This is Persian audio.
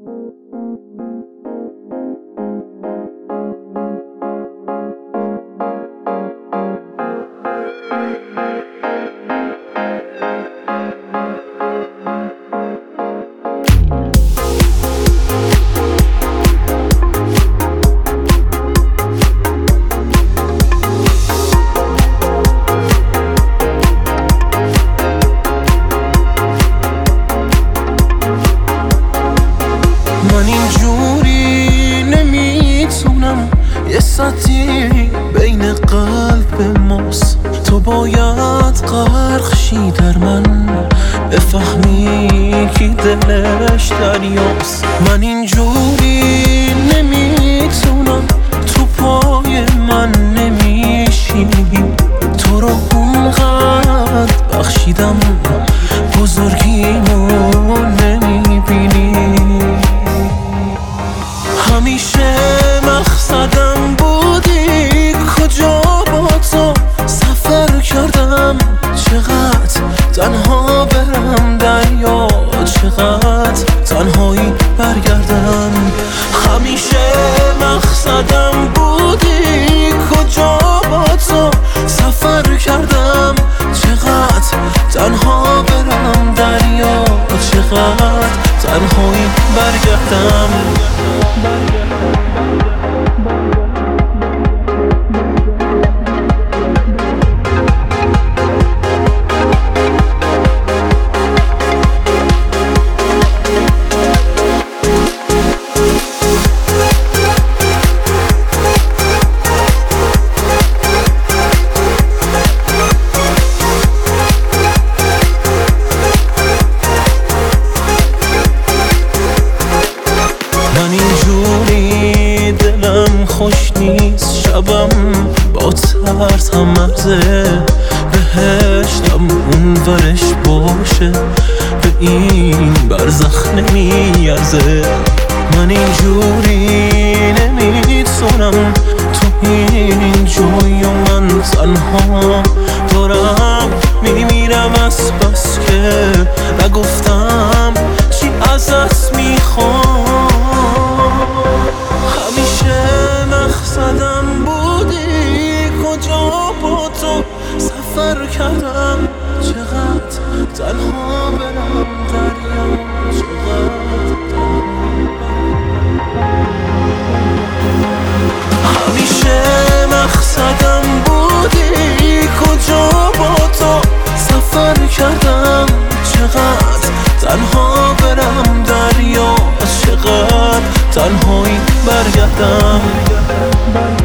من اینجوری نمیتونم، یه سطحی بین قلب ماست. تو باید غرق شی در من، بفهمی کی دلش دریاست. من اینجوری نمیتونم، تو پای من نمیشینی. تو رو اونقدر بخشیدم، بزرگیمو نمیبینی. همیشه مقصدم بودی، کجا با تو سفر کردم. چقدر تنها برم دریا، چقدر تنهایی برگردم. همیشه مقصدم بودی، کجا با تو سفر کردم. چقدر تنها برم دریا، چقدر تنهایی برگردم. دلم خوش نیست، شبم با ترس هم مرزه. بهشتم اون ورش باشه، به این برزخ نمیارزه. من اینجوری نمیتونم، تو این جای و من تنها دارم میمیرم از بس که نگفتم چی ازت میخوام. مقصدم بودی، کجا با تو سفر کردم. چقدر تنها برم دریا، چقدر همیشه مقصدم بودی، کجا با تو سفر کردم. چقدر تنها برم دریا، چقدر تنهایی برگردم.